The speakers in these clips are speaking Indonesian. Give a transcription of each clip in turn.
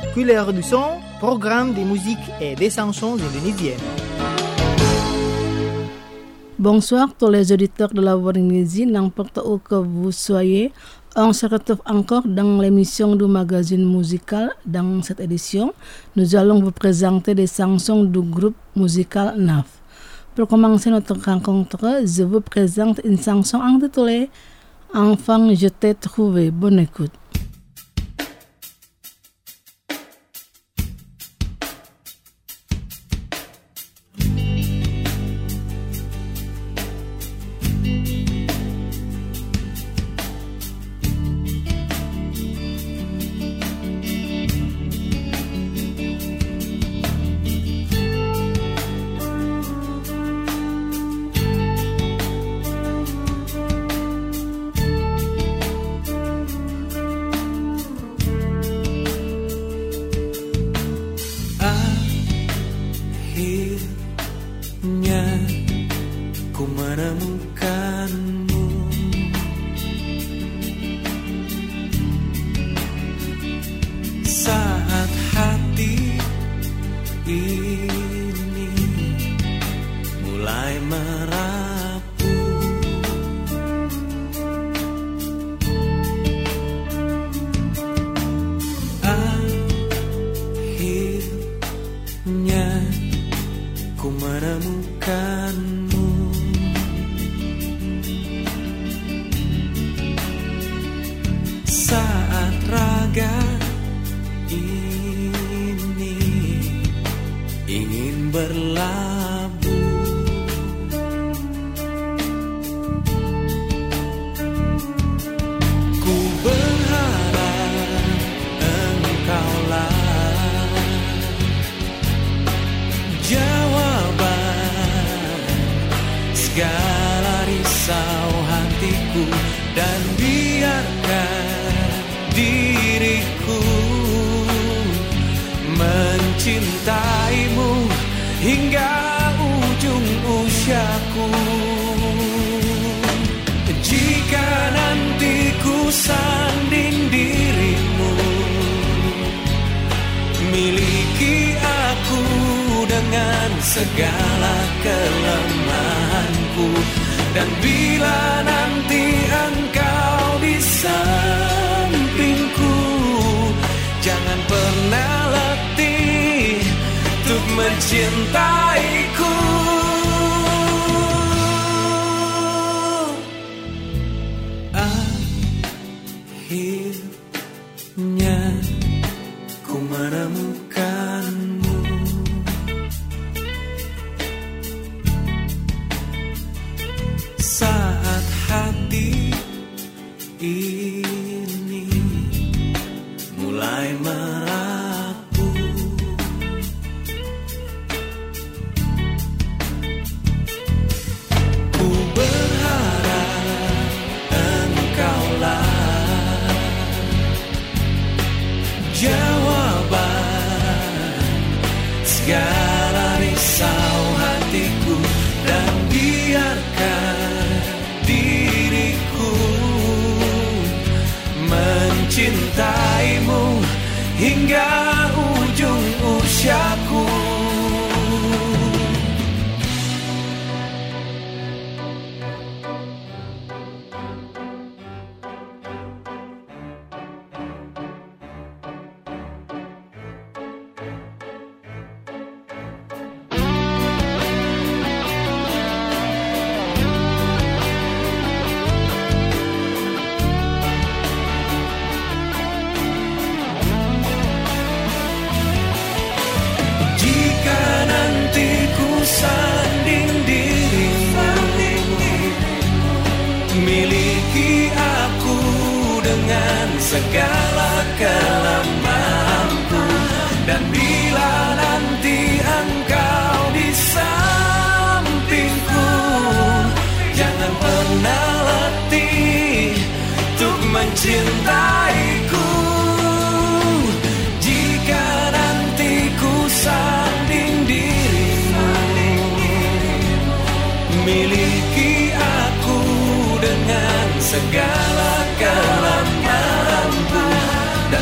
Couleur du son, programme des musiques et des chansons indonésiennes. Bonsoir tous les auditeurs de la voix d'Indonésie, n'importe où que vous soyez. On se retrouve encore dans l'émission du magazine musical. Dans cette édition, nous allons vous présenter des chansons du groupe musical NAF. Pour commencer notre rencontre, je vous présente une chanson intitulée Enfant, je t'ai trouvé. Bonne écoute. Segala kelemahanku, dan bila nanti engkau di sampingku, jangan pernah letih untuk mencintaiku. Akhirnya ku menemukanmu. Saat hati ini mulai merapuh, ku berharap engkaulah jawaban segala risau hatiku, dan biarkan diriku mencintaimu hingga ujung usiaku. Miliki aku dengan segala kelemahanku, dan bila nanti engkau di sampingku, jangan pernah letih untuk mencintaiku. Jika nanti ku sanding dirimu, miliki aku dengan segala kelemahanku, dan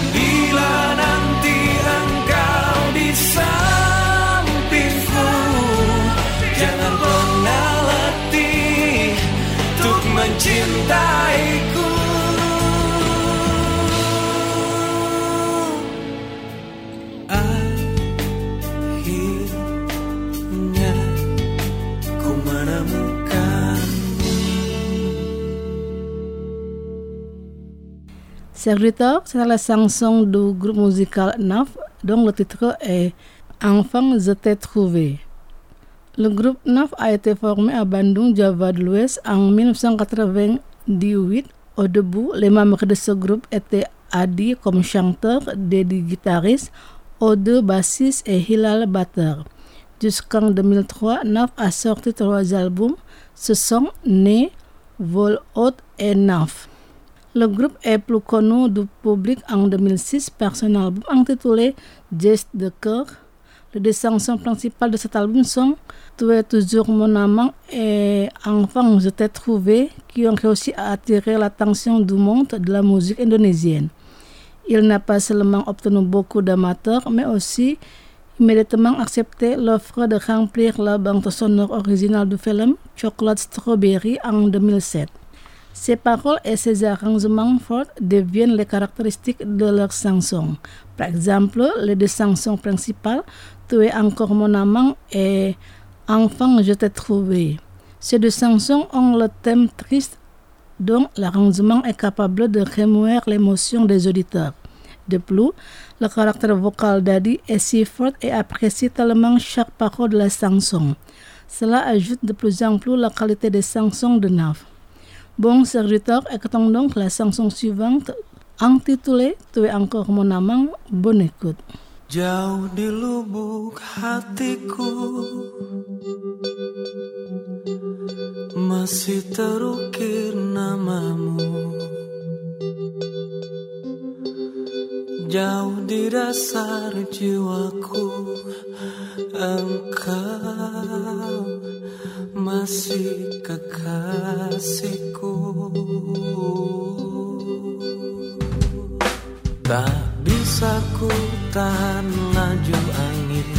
Serviteur, c'est la chanson du groupe musical NAF, dont le titre est Enfin je t'ai trouvé. Le groupe NAF a été formé à Bandung, Java de l'Ouest en 1998. Au début, les membres de ce groupe étaient Adi comme chanteur, Dedi guitariste, Ode bassiste et Hilal batteur. Jusqu'en 2003, NAF a sorti 3 albums. Ce sont Né, Vol Haute et NAF. Le groupe est plus connu du public en 2006 par son album intitulé Geste de cœur. Les 2 chansons principales de cet album sont Tu es toujours mon amant et Enfin je t'ai trouvé, qui ont réussi à attirer l'attention du monde de la musique indonésienne. Il n'a pas seulement obtenu beaucoup d'amateurs, mais aussi immédiatement accepté l'offre de remplir la bande sonore originale du film Chocolate Strawberry en 2007. Ses paroles et ses arrangements forts deviennent les caractéristiques de leurs chansons. Par exemple, les 2 chansons principales, Tu es encore mon amant et Enfin je t'ai trouvé. Ces 2 chansons ont le thème triste dont l'arrangement est capable de remuer l'émotion des auditeurs. De plus, le caractère vocal d'Adi est si fort et apprécie tellement chaque parole de la chanson. Cela ajoute de plus en plus la qualité des chansons de NAF. Bon serviteur, écoutons donc la chanson suivante intitulée Tu es encore mon amant. Bonne écoute. Jauh di lubuk hatiku masih terukir namamu. Jauh di dasar jiwaku engkau masih kekasihku. Tak bisa ku tahan laju angin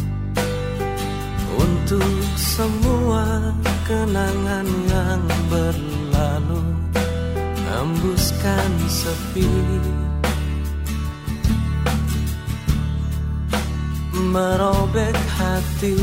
untuk semua kenangan yang berlalu, hembuskan sepi, merobek hati.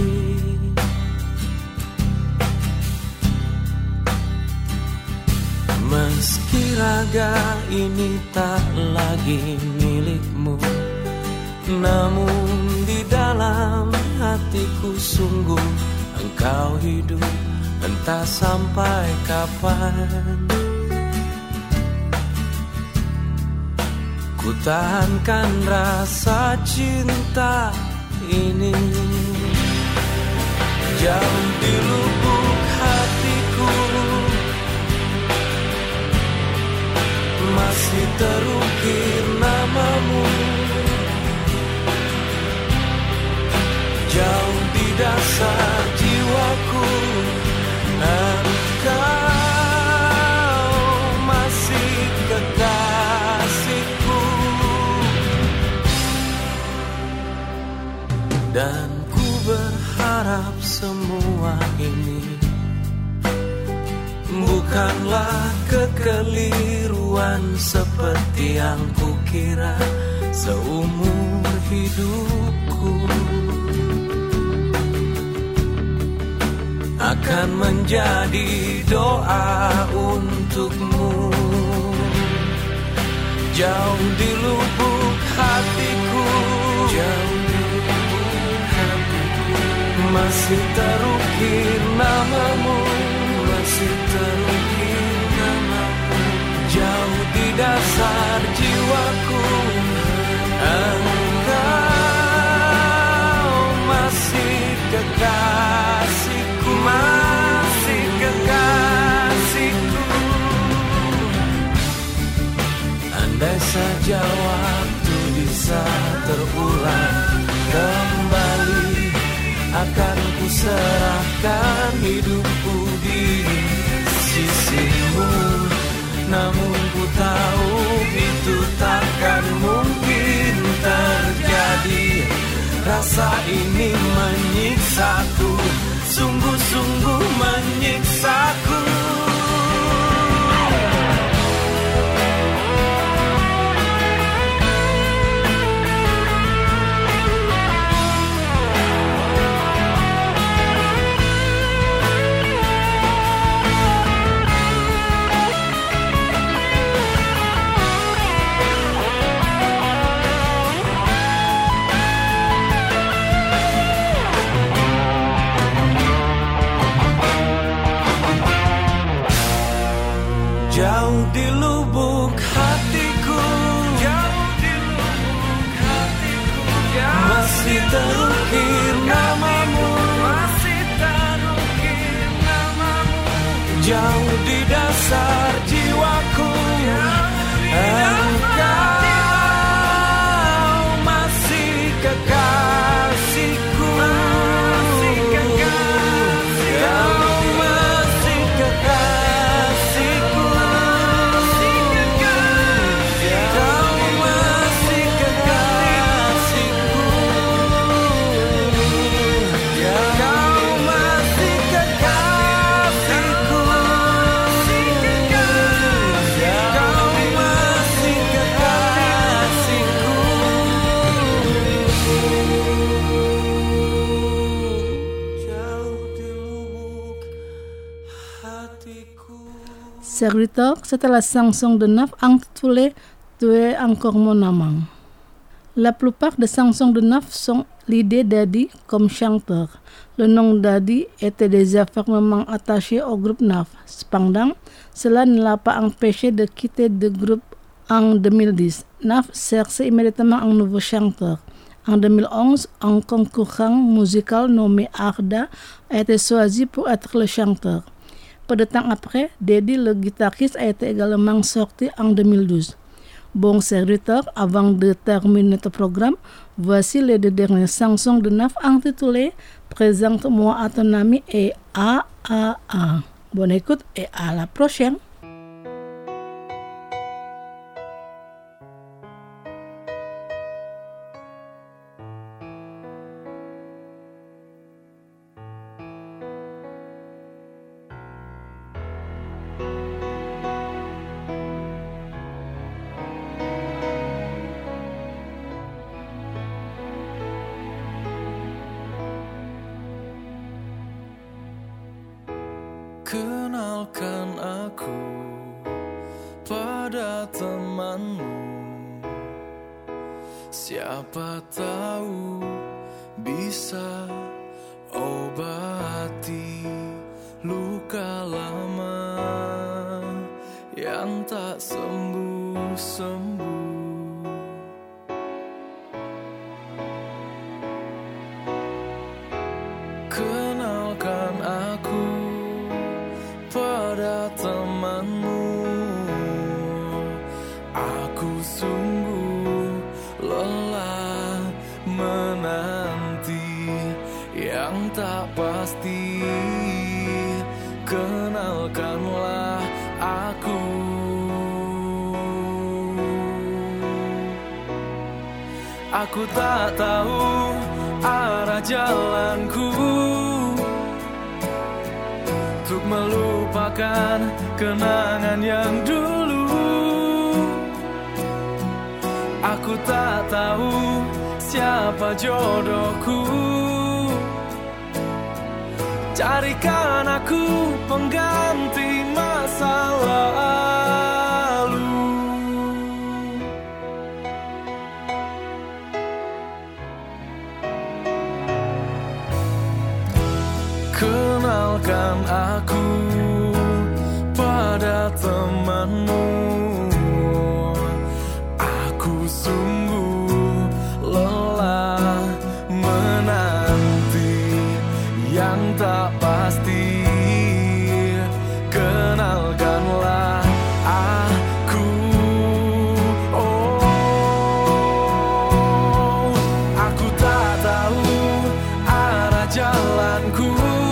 Meski raga ini tak lagi milikmu, namun di dalam hatiku sungguh engkau hidup, entah sampai kapan. Ku tahankan rasa cinta ini jauh di lubuk hatiku, masih terukir namamu. Jauh di dasar jiwaku engkau masih kekasihku. Dan ku berharap semua ini bukanlah kekeliruan seperti yang kukira seumur hidupku. Akan menjadi doa untukmu. Jauh di lubuk hatiku, jauh di lubuk hatiku, masih terukir namamu, masih terukir namamu. Jauh di dasar jiwaku engkau masih kekasihku, masih kekasihku. Andai saja waktu bisa terulang kembali, akan ku serahkan hidupku di sisimu. Namun ku tahu itu takkan mungkin terjadi. Rasa ini menyiksaku, sungguh-sungguh menyiksaku. jauh di dasar jiwaku. Engkau masih kekasihku. Serviteur, c'était la chanson de Naf intitulée Tu es encore mon amant. La plupart des chansons de Naf sont l'idée d'Adi comme chanteur. Le nom d'Adi était déjà fermement attaché au groupe Naf. Cependant, cela ne l'a pas empêché de quitter le groupe en 2010. Naf cherchait immédiatement un nouveau chanteur. En 2011, un concurrent musical nommé Arda a été choisi pour être le chanteur. Peu de temps après, Dedi, le guitariste, a été également sorti en 2012. Bon serviteur, avant de terminer notre programme, voici les deux dernières chansons de Naf intitulées Présente-moi à ton ami et A. Bonne écoute et à la prochaine. Kenalkan aku pada temanmu. Siapa tahu bisa obati luka lama yang tak sembuh-sembuh. Kenalkan aku pada temanmu. Aku sungguh lelah menanti yang tak pasti. Kenalkanlah aku. Aku tak tahu arah jalanku untuk melupakan kenangan yang dulu. Aku tak tahu siapa jodohku. Carikan aku pengganti masa lalu. Kenalkan aku pada temanmu. Aku sungguh lelah menanti yang tak pasti. Kenalkanlah aku. Oh, aku tak tahu arah jalanku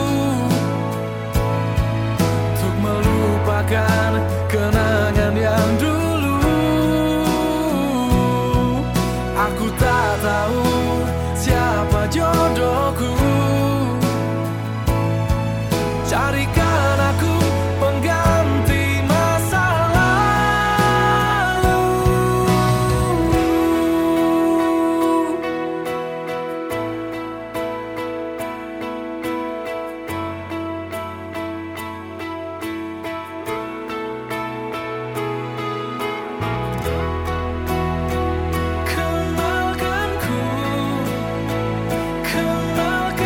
untuk melupakan kenangan yang dulu. Aku tak tahu siapa jodohku. Carikan aku pengganti masa lalu. Kenalkanku, kenalkan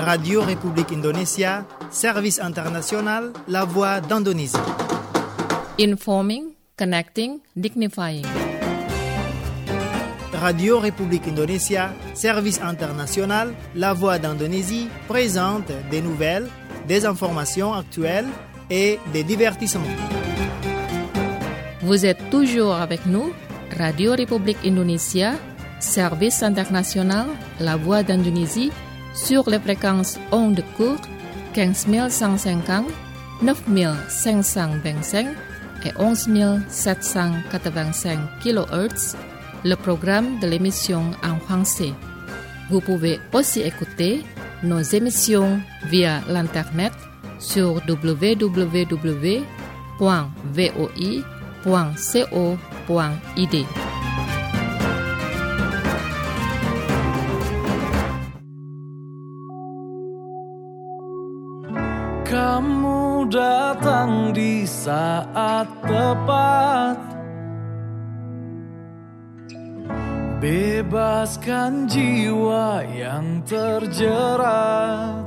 Radio Republik Indonesia, Service International, La Voix d'Indonésie. Informing, connecting, dignifying. Radio République Indonésia, Service International, La Voix d'Indonésie présente des nouvelles, des informations actuelles et des divertissements. Vous êtes toujours avec nous, Radio République Indonésia, Service International, La Voix d'Indonésie, sur les fréquences ondes courtes 15150, 9525 et 11785 kHz, le programme de l'émission en français. Vous pouvez aussi écouter nos émissions via l'internet sur www.voi.co.id. Kamu datang di saat tepat, bebaskan jiwa yang terjerat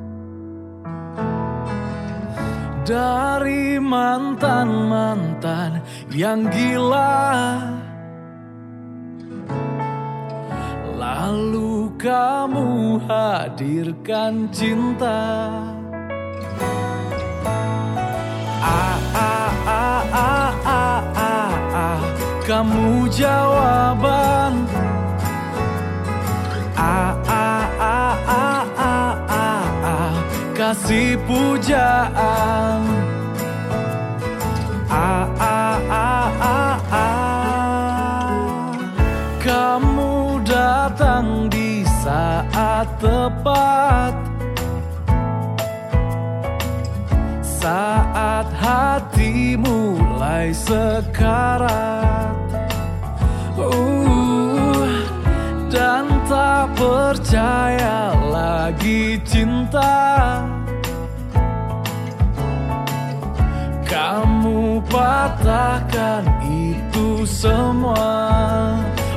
dari mantan-mantan yang gila. Lalu kamu hadirkan cinta. Kamu jawaban. Kasih pujaan. Kamu datang di saat tepat, saat hati mulai sekarat, dan tak percaya lagi cinta. Kamu patahkan itu semua.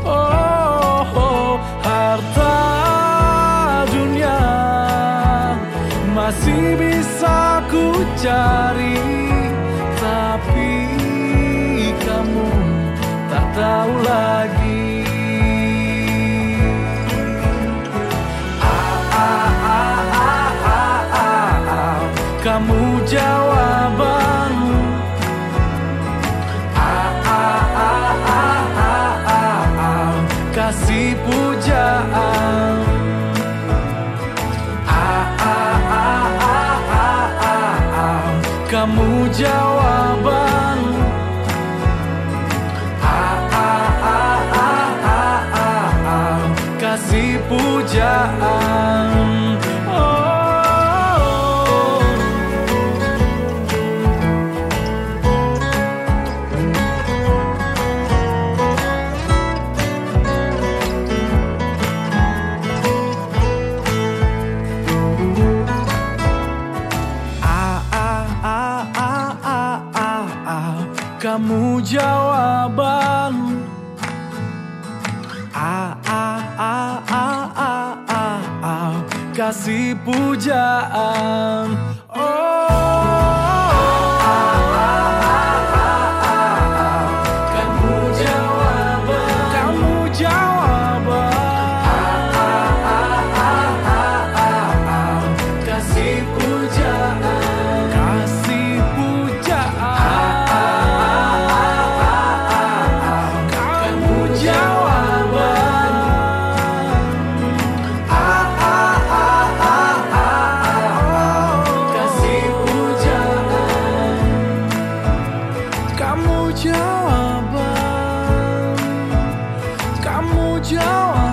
Harta dunia masih bisa ku cari, tapi kamu tak tahu lagi. Kamu jawaban. Kasih pujaan. Kamu jawaban. Kasih pujaan. Kamu jawaban. Kasih pujaan. Kamu jawaban. Kamu jawaban. Kasih pujaan. Kasih pujaan. Kamu jawaban. Kasih pujaan. Kamu jawaban. Kamu jawaban.